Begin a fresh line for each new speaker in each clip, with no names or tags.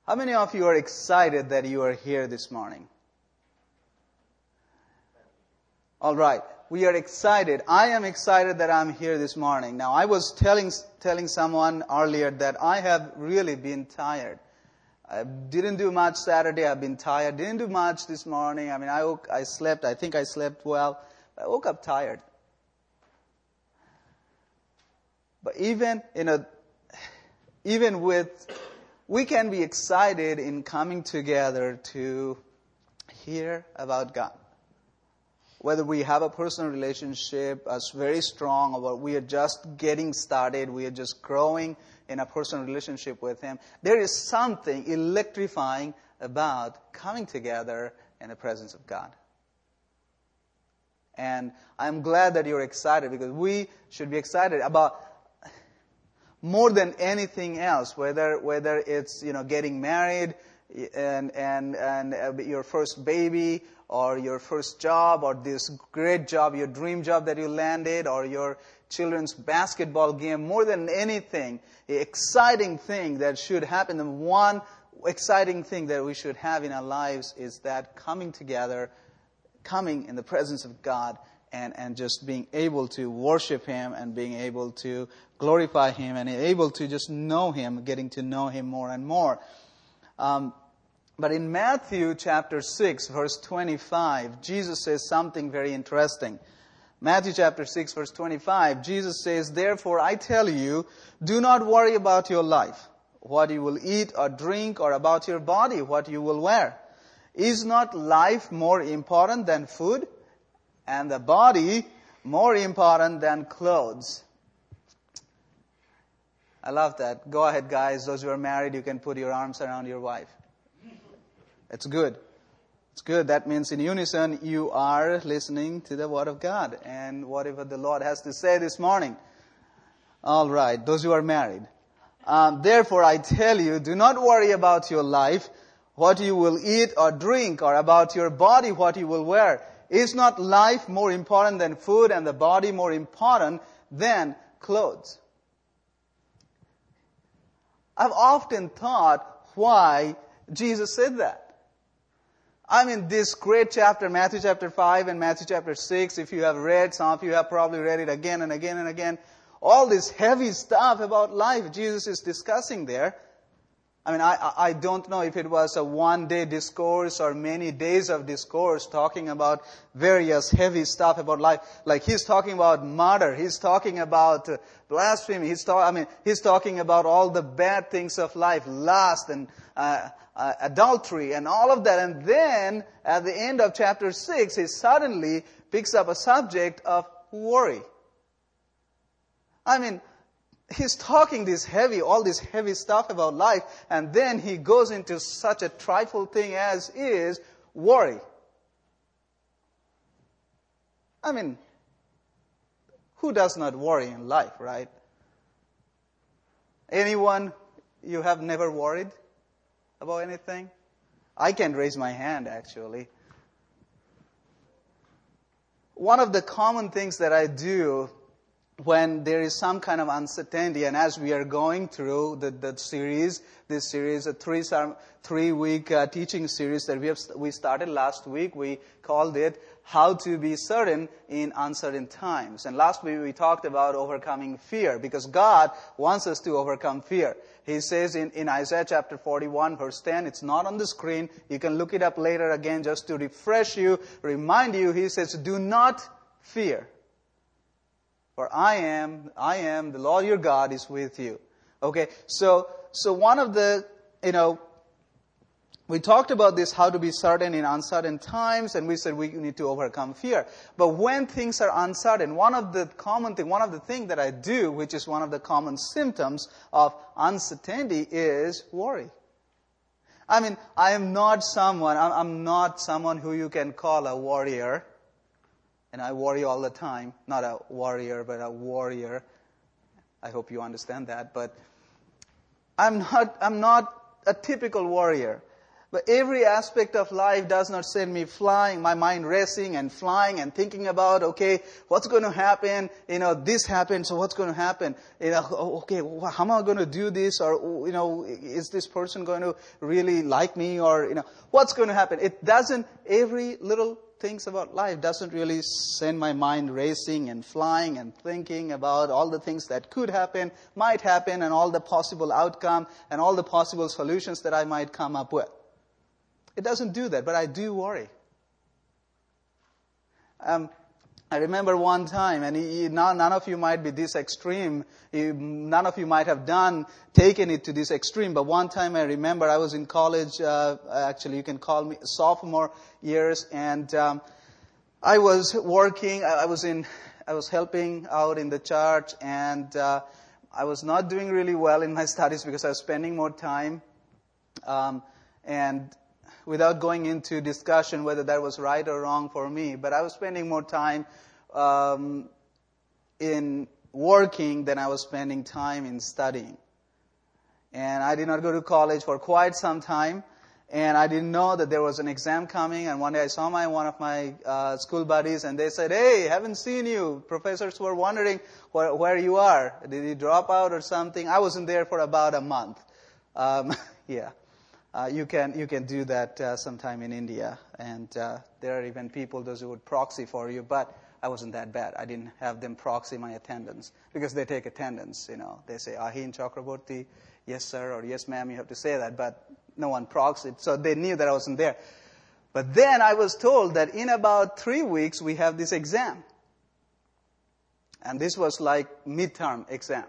How many of you are excited that you are here this morning? All right. We are excited. I am excited that I'm here this morning. Now, I was telling someone earlier that I have really been tired. I didn't do much Saturday. I've been tired. Didn't do much this morning. I mean, I slept. I think I slept well. I woke up tired. But even with, we can be excited in coming together to hear about God. Whether we have a personal relationship as very strong, or we are just getting started, we are just growing in a personal relationship with Him, there is something electrifying about coming together in the presence of God. And I'm glad that you're excited, because we should be excited about more than anything else, whether it's getting married and your first baby, or your first job, or this great job, your dream job that you landed, or your children's basketball game. More than anything, the exciting thing that should happen, the one exciting thing that we should have in our lives is that coming together, coming in the presence of God, and just being able to worship Him, and being able to glorify Him, and able to just know Him, getting to know Him more and more. But in Matthew chapter 6, verse 25, Jesus says something very interesting. Matthew chapter 6, verse 25, Jesus says, "Therefore I tell you, do not worry about your life, what you will eat or drink, or about your body, what you will wear. Is not life more important than food, and the body more important than clothes?" I love that. Go ahead, guys. Those who are married, you can put your arms around your wife. It's good. It's good. That means in unison, you are listening to the Word of God and whatever the Lord has to say this morning. All right. Those who are married. "Therefore, I tell you, do not worry about your life, what you will eat or drink, or about your body, what you will wear. Is not life more important than food, and the body more important than clothes?" I've often thought why Jesus said that. I mean, this great chapter, Matthew chapter 5 and Matthew chapter 6, if you have read, some of you have probably read it again and again and again, all this heavy stuff about life Jesus is discussing there. I mean, I don't know if it was a one-day discourse or many days of discourse talking about various heavy stuff about life. Like He's talking about murder. He's talking about blasphemy. He's talking about all the bad things of life, lust and adultery and all of that. And then at the end of chapter 6, He suddenly picks up a subject of worry. I mean, He's talking all this heavy stuff about life, and then He goes into such a trifle thing as is worry. I mean, who does not worry in life, right? Anyone, you have never worried about anything? I can raise my hand, actually. One of the common things that I do when there is some kind of uncertainty, and as we are going through this series, a 3-week teaching series that we started last week, we called it "How to Be Certain in Uncertain Times." And last week we talked about overcoming fear, because God wants us to overcome fear. He says in Isaiah chapter 41, verse 10, it's not on the screen. You can look it up later again just to refresh you, remind you. He says, "Do not fear. For I am the Lord your God is with you." Okay, so one of the, we talked about this, how to be certain in uncertain times, and we said we need to overcome fear. But when things are uncertain, one of the things that I do, which is one of the common symptoms of uncertainty, is worry. I mean, I'm not someone who you can call a warrior. And I worry all the time. Not a warrior, but a warrior. I hope you understand that. But I'm not a typical warrior. But every aspect of life does not send me flying, my mind racing and flying and thinking about, okay, what's going to happen? This happened, so what's going to happen? Okay, how am I going to do this? Or, is this person going to really like me? Or, what's going to happen? It doesn't, every little things about life doesn't really send my mind racing and flying and thinking about all the things that could happen, might happen, and all the possible outcome and all the possible solutions that I might come up with. It doesn't do that, but I do worry. I remember one time, and now none of you might be this extreme. None of you might have taken it to this extreme. But one time I remember I was in college, actually you can call me sophomore years, and I was working. I was helping out in the church, and I was not doing really well in my studies because I was spending more time, and without going into discussion whether that was right or wrong for me, but I was spending more time in working than I was spending time in studying. And I did not go to college for quite some time, and I didn't know that there was an exam coming. And one day I saw one of my school buddies, and they said, "Hey, haven't seen you. Professors were wondering where you are. Did you drop out or something?" I wasn't there for about a month. Yeah. You can do that sometime in India, and there are even people, those who would proxy for you, but I wasn't that bad. I didn't have them proxy my attendance, because they take attendance, They say, "Ahin Chakraborty, yes sir," or "Yes ma'am," you have to say that, but no one proxied, so they knew that I wasn't there. But then I was told that in about 3 weeks we have this exam. And this was like midterm exam.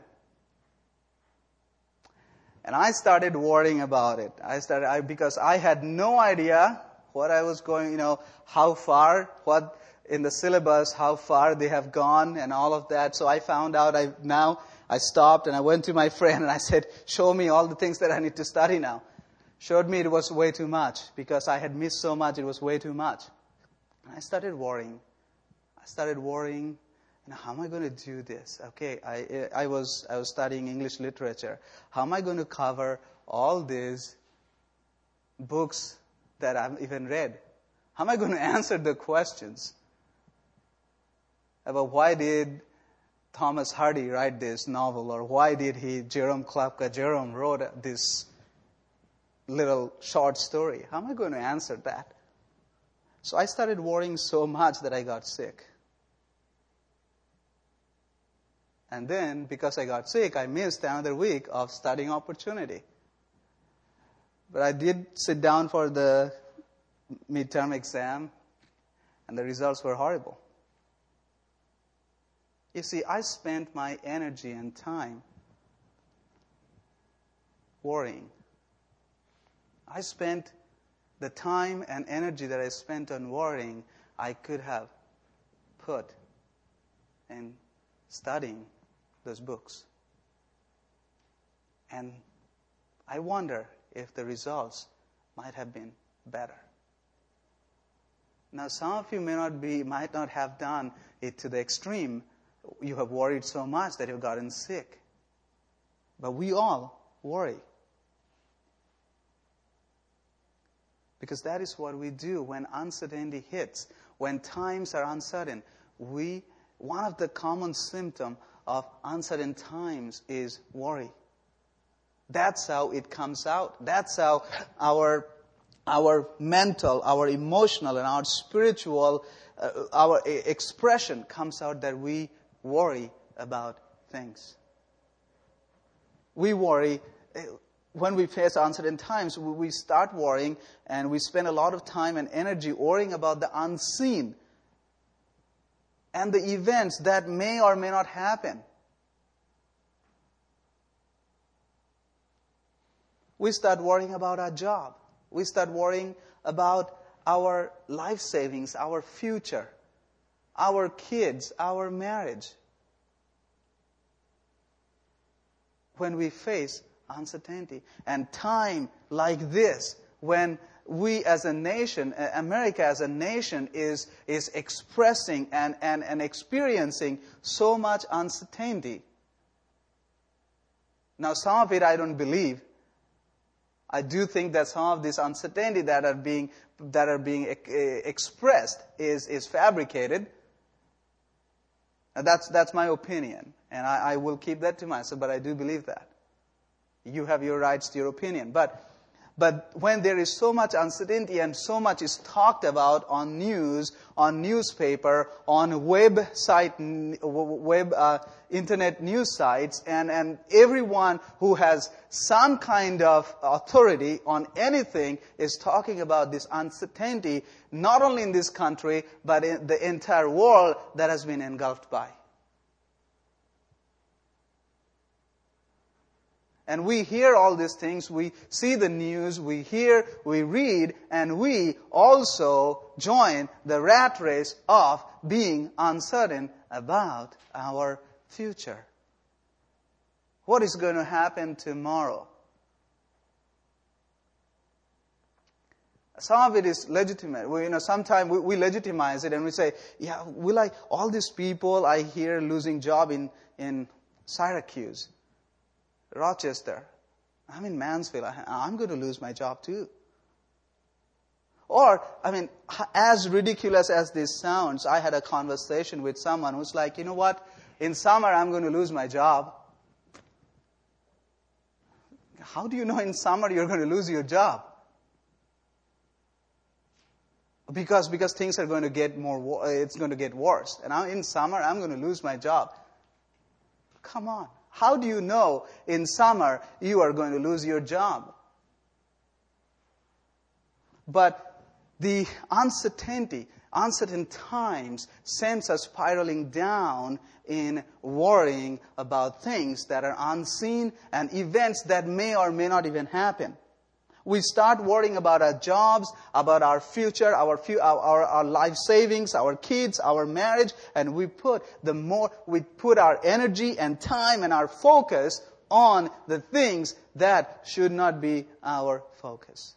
And I started worrying about it. Because I had no idea what I was going, how far, what in the syllabus, how far they have gone and all of that. So I found out, I stopped and I went to my friend and I said, "Show me all the things that I need to study now." Showed me it was way too much because I had missed so much, it was way too much. And I started worrying. How am I going to do this? Okay, I was studying English literature. How am I going to cover all these books that I've even read? How am I going to answer the questions about why did Thomas Hardy write this novel, or why did Jerome Klapka wrote this little short story? How am I going to answer that? So I started worrying so much that I got sick. And then, because I got sick, I missed another week of studying opportunity. But I did sit down for the midterm exam, and the results were horrible. You see, I spent my energy and time worrying. I spent the time and energy that I spent on worrying, I could have put in studying those books. And I wonder if the results might have been better. Now, some of you might not have done it to the extreme. You have worried so much that you've gotten sick. But we all worry. Because that is what we do when uncertainty hits. When times are uncertain, one of the common symptoms of uncertain times is worry. That's how it comes out. That's how our mental, our emotional, and our spiritual, our expression comes out, that we worry about things. We worry. When we face uncertain times, we start worrying, and we spend a lot of time and energy worrying about the unseen and the events that may or may not happen. We start worrying about our job. We start worrying about our life savings, our future, our kids, our marriage. When we face uncertainty. And time like this, when we as a nation, America as a nation, is expressing and experiencing so much uncertainty. Now, some of it I don't believe. I do think that some of this uncertainty that are being expressed is fabricated. And that's my opinion, and I will keep that to myself. But I do believe that you have your rights to your opinion. But when there is so much uncertainty and so much is talked about on news, on newspaper, on internet news sites, and everyone who has some kind of authority on anything is talking about this uncertainty, not only in this country, but in the entire world that has been engulfed by. And we hear all these things, we see the news, we hear, we read, and we also join the rat race of being uncertain about our future. What is going to happen tomorrow? Some of it is legitimate. Sometimes we legitimize it and we say, yeah, all these people I hear losing job in Syracuse, Rochester, I'm in Mansfield, I'm going to lose my job too. Or, as ridiculous as this sounds, I had a conversation with someone who's like, you know what, in summer I'm going to lose my job. How do you know in summer you're going to lose your job? Because things are going to get it's going to get worse. And in summer I'm going to lose my job. Come on. How do you know in summer you are going to lose your job? But the uncertain times sends us spiraling down in worrying about things that are unseen and events that may or may not even happen. We start worrying about our jobs, about our future, our life savings, our kids, our marriage, and we put our energy and time and our focus on the things that should not be our focus.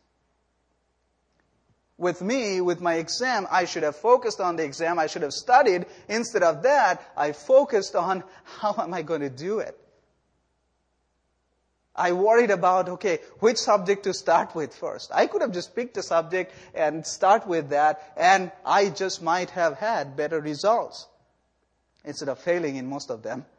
With me, with my exam, I should have focused on the exam. I should have studied. Instead of that, I focused on how am I going to do it. I worried about, which subject to start with first. I could have just picked a subject and start with that, and I just might have had better results instead of failing in most of them.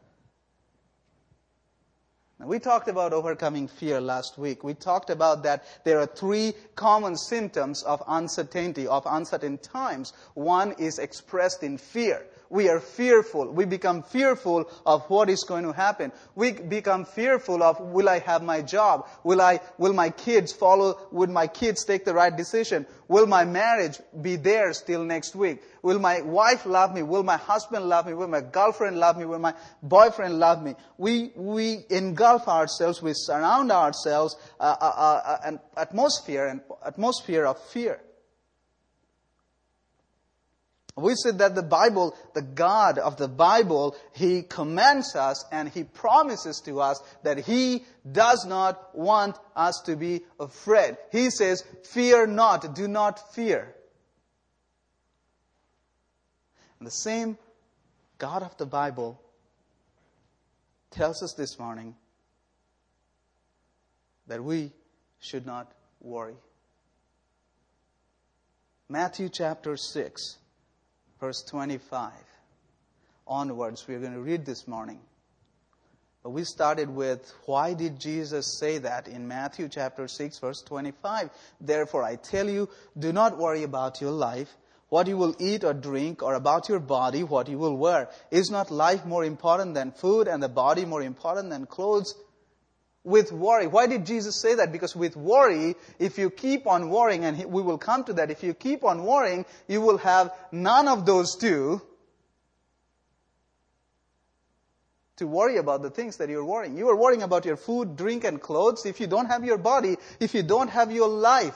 Now, we talked about overcoming fear last week. We talked about that there are 3 common symptoms of uncertainty, of uncertain times. One is expressed in fear. We are fearful. We become fearful of what is going to happen. We become fearful of, will I have my job? Will my kids follow? Will my kids take the right decision? Will my marriage be there still next week? Will my wife love me? Will my husband love me? Will my girlfriend love me? Will my boyfriend love me? We engulf ourselves. We surround ourselves an atmosphere of fear. We said that the Bible, the God of the Bible, He commands us and He promises to us that He does not want us to be afraid. He says, fear not, do not fear. And the same God of the Bible tells us this morning that we should not worry. Matthew chapter 6. Verse 25 onwards, we're going to read this morning. But we started with, why did Jesus say that in Matthew chapter 6, verse 25? Therefore, I tell you, do not worry about your life, what you will eat or drink, or about your body, what you will wear. Is not life more important than food, and the body more important than clothes? With worry. Why did Jesus say that? Because with worry, if you keep on worrying, and we will come to that, if you keep on worrying, you will have none of those two to worry about the things that you're worrying. You are worrying about your food, drink, and clothes. If you don't have your body, if you don't have your life,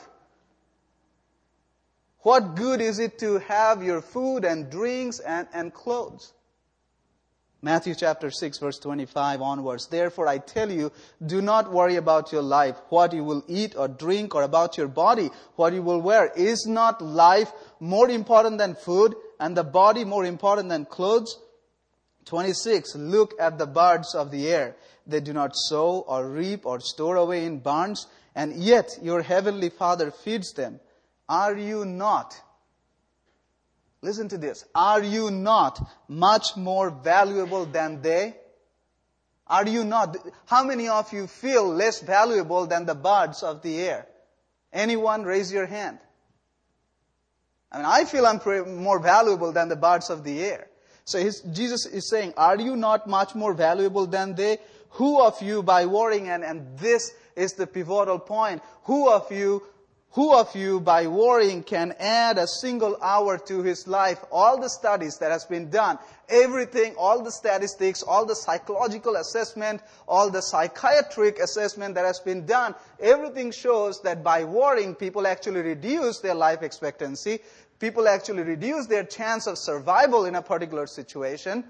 what good is it to have your food and drinks and clothes? Matthew chapter 6, verse 25 onwards. Therefore, I tell you, do not worry about your life, what you will eat or drink, or about your body, what you will wear. Is not life more important than food, and the body more important than clothes? 26. Look at the birds of the air. They do not sow or reap or store away in barns, and yet your heavenly Father feeds them. Are you not? Listen to this. Are you not much more valuable than they? Are you not? How many of you feel less valuable than the birds of the air? Anyone raise your hand? I mean, I feel I'm more valuable than the birds of the air. So Jesus is saying, are you not much more valuable than they? Who of you by worrying, and this is the pivotal point, who of you by worrying can add a single hour to his life? All the studies that has been done, everything, all the statistics, all the psychological assessment, all the psychiatric assessment that has been done, everything shows that by worrying, people actually reduce their life expectancy. People actually reduce their chance of survival in a particular situation.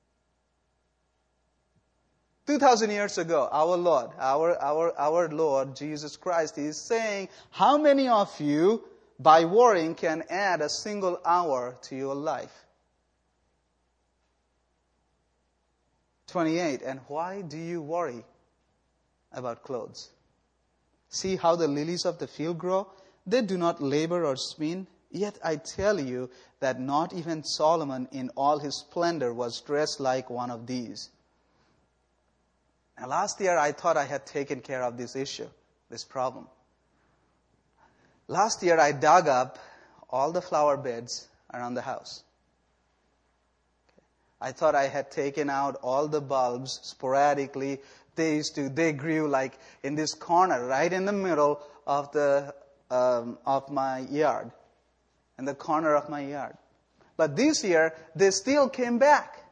2,000 years ago, our Lord Jesus Christ is saying, how many of you by worrying can add a single hour to your life? 28, and why do you worry about clothes? See how the lilies of the field grow? They do not labor or spin. Yet I tell you that not even Solomon in all his splendor was dressed like one of these. Now, last year I thought I had taken care of this issue, this problem. Last year I dug up all the flower beds around the house. I thought I had taken out all the bulbs sporadically. They grew like in this corner, right in the middle of my yard. In the corner of my yard. But this year, they still came back.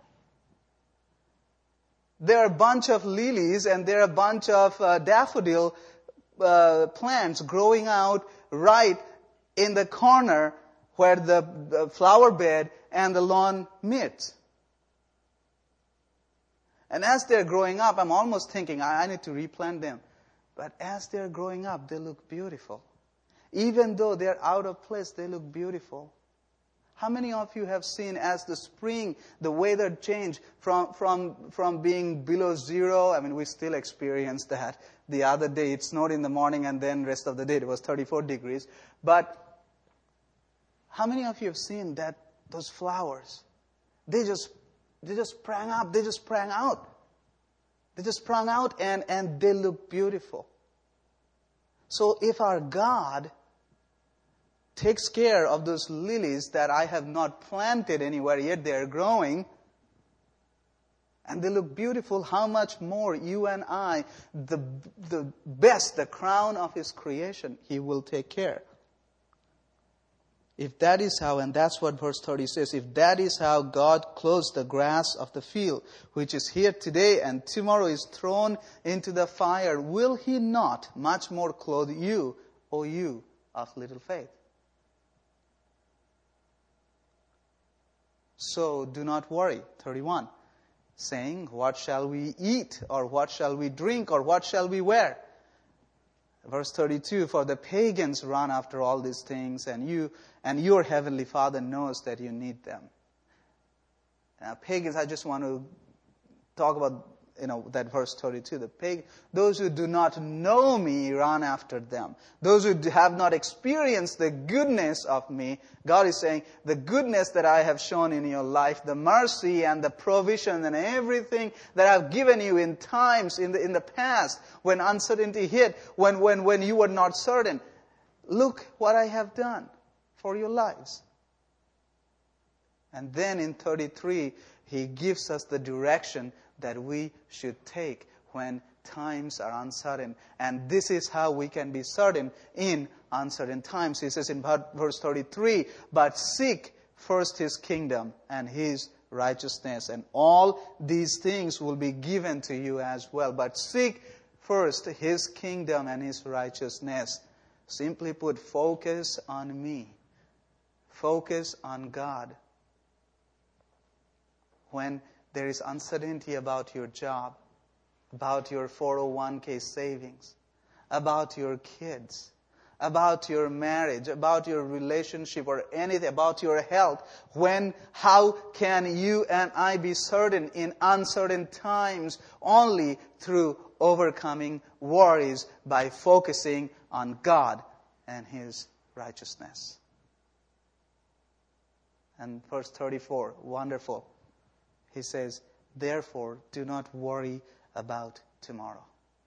There are a bunch of lilies and there are a bunch of daffodil plants growing out right in the corner where the flower bed and the lawn meet. And as they're growing up, I'm almost thinking, I need to replant them. But as they're growing up, they look beautiful. Even though they're out of place, they look beautiful. How many of you have seen as the spring, the weather changed from being below zero? I mean, we still experience that. The other day it snowed in the morning and then rest of the day it was 34 degrees. But how many of you have seen that those flowers? They just sprang up. They just sprang out. They just sprang out and they look beautiful. So if our God takes care of those lilies that I have not planted anywhere yet, they are growing, and they look beautiful, how much more you and I, the best, the crown of His creation, He will take care. If that is how, and that's what verse 30 says, if that is how God clothes the grass of the field, which is here today and tomorrow is thrown into the fire, will He not much more clothe you, O you of little faith? So do not worry, 31, saying, what shall we eat, or what shall we drink, or what shall we wear? Verse 32, for the pagans run after all these things, and your heavenly Father knows that you need them. Now, pagans, I just want to talk about, that verse 32. Those who do not know me run after them. Those who have not experienced the goodness of me, God is saying, the goodness that I have shown in your life, the mercy and the provision and everything that I've given you in times in the past when uncertainty hit, when you were not certain. Look what I have done for your lives. And then in 33, He gives us the direction that we should take when times are uncertain. And this is how we can be certain in uncertain times. He says in verse 33, but seek first His kingdom and His righteousness, and all these things will be given to you as well. But seek first His kingdom and His righteousness. Simply put, focus on me. Focus on God. When there is uncertainty about your job, about your 401k savings, about your kids, about your marriage, about your relationship or anything, about your health, how can you and I be certain in uncertain times? Only through overcoming worries by focusing on God and His righteousness. And verse 34, wonderful. He says, therefore, do not worry about tomorrow.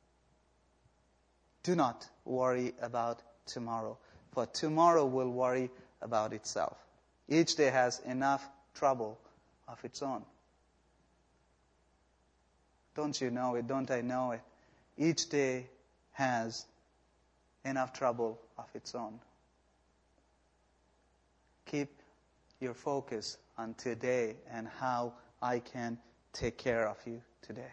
Do not worry about tomorrow, for tomorrow will worry about itself. Each day has enough trouble of its own. Don't you know it? Don't I know it? Each day has enough trouble of its own. Keep your focus on today and how I can take care of you today.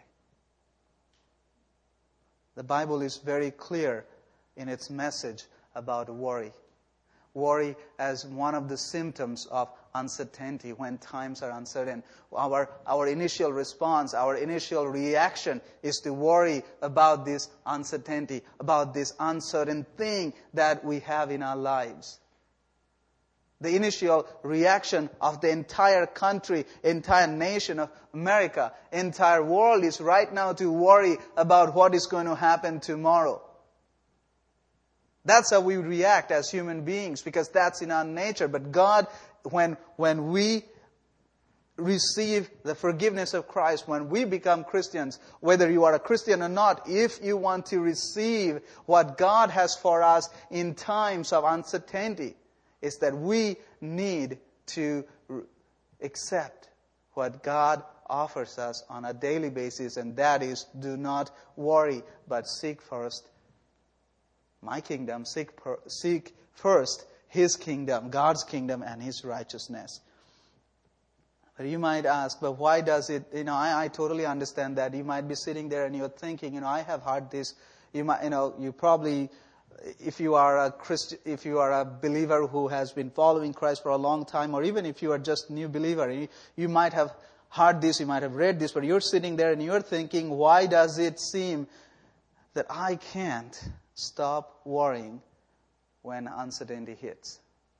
The Bible is very clear in its message about worry. Worry as one of the symptoms of uncertainty when times are uncertain. Our initial response, our initial reaction is to worry about this uncertainty, about this uncertain thing that we have in our lives. The initial reaction of the entire country, entire nation of America, entire world is right now to worry about what is going to happen tomorrow. That's how we react as human beings, because that's in our nature. But God, when we receive the forgiveness of Christ, when we become Christians, whether you are a Christian or not, if you want to receive what God has for us in times of uncertainty, is that we need to accept what God offers us on a daily basis, and that is, do not worry, but seek first my kingdom, seek first His kingdom, God's kingdom, and His righteousness. But you might ask, but why does it, I totally understand that. You might be sitting there and you're thinking, I have heard this. You probably, if you are a Christian, if you are a believer who has been following Christ for a long time, or even if you are just a new believer, you might have heard this, you might have read this, but you're sitting there and you're thinking, why does it seem that I can't stop worrying when uncertainty hits?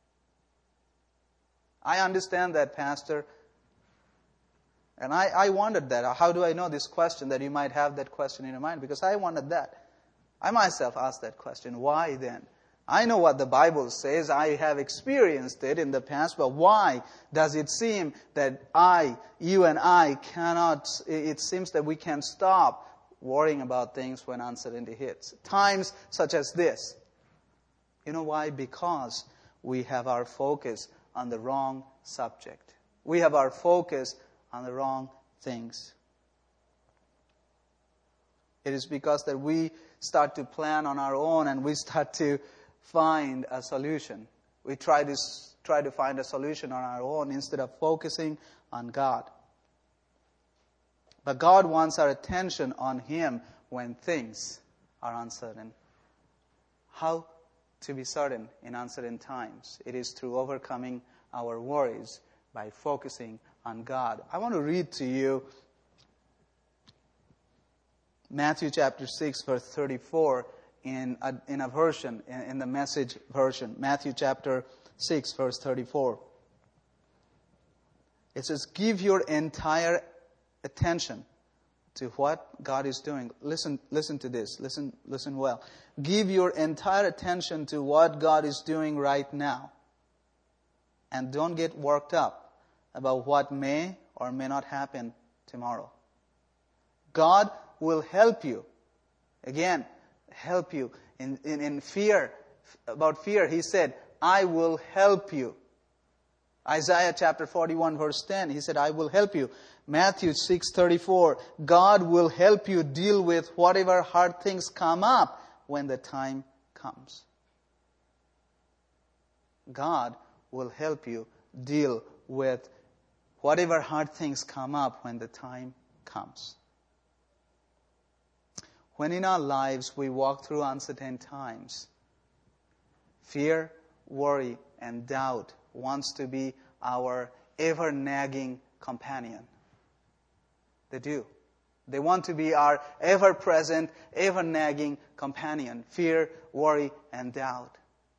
I understand that, Pastor. And I wondered that. How do I know this question, that you might have that question in your mind? Because I wondered that. I myself asked that question. Why then? I know what the Bible says. I have experienced it in the past. But why does it seem that you and I cannot, it seems that we can't stop worrying about things when uncertainty hits? Times such as this. You know why? Because we have our focus on the wrong subject. We have our focus on the wrong things. It is because that we start to plan on our own and we start to find a solution. We try to find a solution on our own instead of focusing on God. But God wants our attention on Him when things are uncertain. How to be certain in uncertain times? It is through overcoming our worries by focusing on God. I want to read to you Matthew chapter 6, verse 34 in a version, in the Message version. Matthew chapter 6, verse 34. It says, give your entire attention to what God is doing. Listen to this. Listen well. Give your entire attention to what God is doing right now. And don't get worked up about what may or may not happen tomorrow. God will help you. Again, help you in fear. About fear, He said, I will help you. Isaiah chapter 41 verse 10, He said, I will help you. Matthew 6:34, God will help you deal with whatever hard things come up when the time comes. God will help you deal with whatever hard things come up when the time comes. When in our lives we walk through uncertain times, fear, worry, and doubt wants to be our ever-nagging companion. They do. They want to be our ever-present, ever-nagging companion. Fear, worry, and doubt.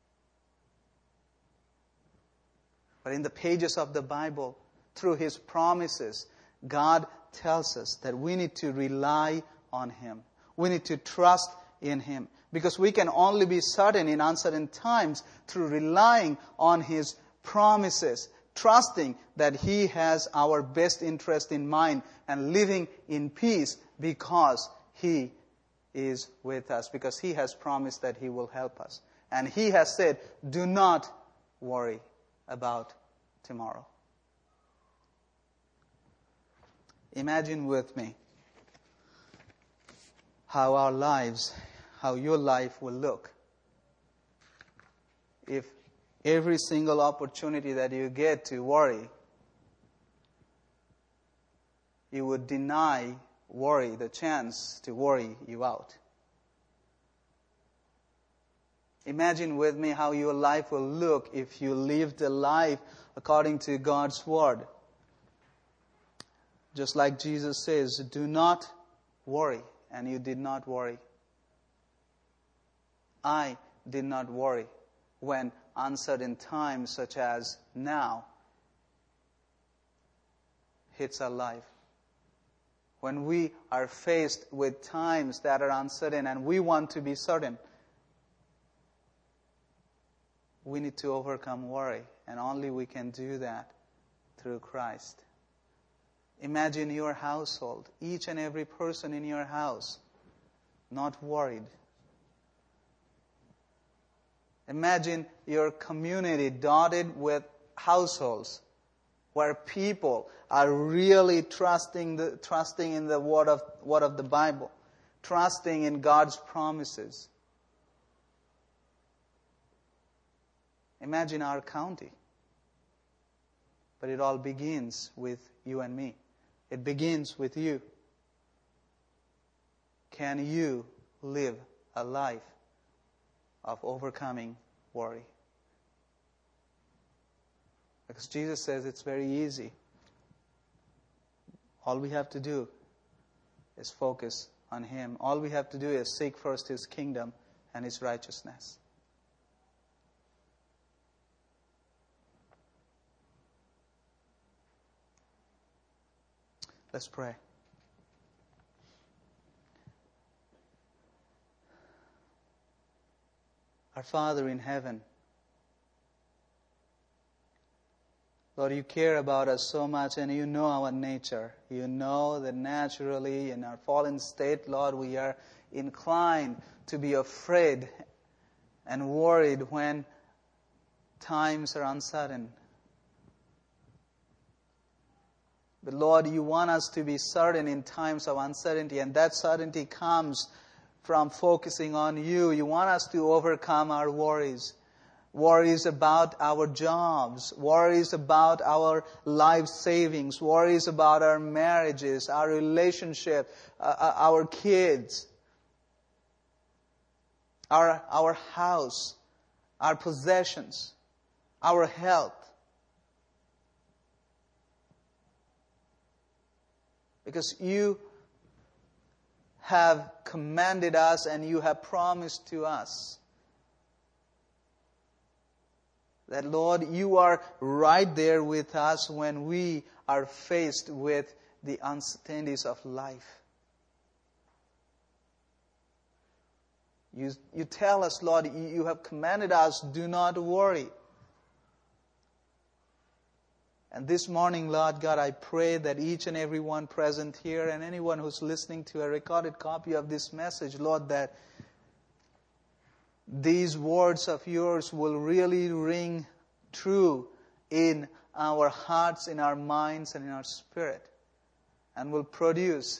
But in the pages of the Bible, through His promises, God tells us that we need to rely on Him. We need to trust in Him. Because we can only be certain in uncertain times through relying on His promises, trusting that He has our best interest in mind and living in peace because He is with us, because He has promised that He will help us. And He has said, do not worry about tomorrow. Imagine with me how our lives, how your life will look if every single opportunity that you get to worry, you would deny worry the chance to worry you out. Imagine with me how your life will look if you lived a life according to God's Word. Just like Jesus says, do not worry, and you did not worry. I did not worry when uncertain times such as now hits our life. When we are faced with times that are uncertain and we want to be certain, we need to overcome worry, and only we can do that through Christ. Imagine your household, each and every person in your house, not worried. Imagine your community dotted with households where people are really trusting in the word of the Bible, trusting in God's promises. Imagine our county. But it all begins with you and me. It begins with you. Can you live a life of overcoming worry? Because Jesus says it's very easy. All we have to do is focus on Him. All we have to do is seek first His kingdom and His righteousness. Let's pray. Our Father in heaven, Lord, you care about us so much, and you know our nature. You know that naturally in our fallen state, Lord, we are inclined to be afraid and worried when times are uncertain. But Lord, you want us to be certain in times of uncertainty, and that certainty comes from focusing on you. You want us to overcome our worries. Worries about our jobs, worries about our life savings, worries about our marriages, our relationship, our kids, our house, our possessions, our health. Because you have commanded us and you have promised to us that, Lord, you are right there with us when we are faced with the uncertainties of life. You tell us, Lord, you have commanded us, do not worry. And this morning, Lord God, I pray that each and every one present here and anyone who's listening to a recorded copy of this message, Lord, that these words of yours will really ring true in our hearts, in our minds, and in our spirit, and will produce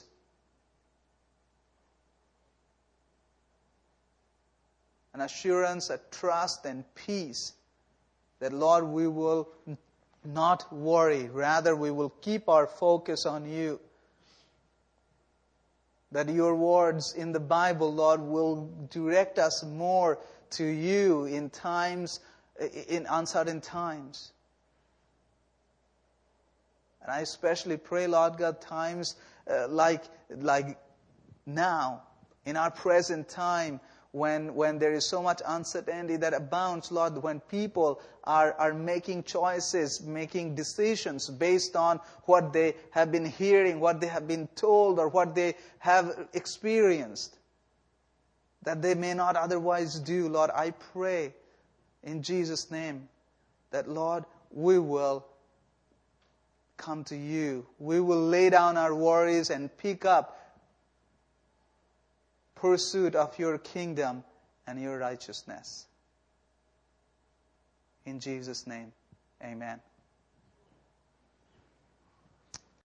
an assurance, a trust, and peace that, Lord, we will not worry. Rather, we will keep our focus on you. That your words in the Bible, Lord, will direct us more to you in uncertain times. And I especially pray, Lord God, times like now, in our present time, when there is so much uncertainty that abounds, Lord, when people are making choices, making decisions based on what they have been hearing, what they have been told, or what they have experienced. that they may not otherwise do. Lord, I pray in Jesus' name that, Lord, we will come to you. We will lay down our worries and pick up pursuit of your kingdom and your righteousness. In Jesus' name, amen.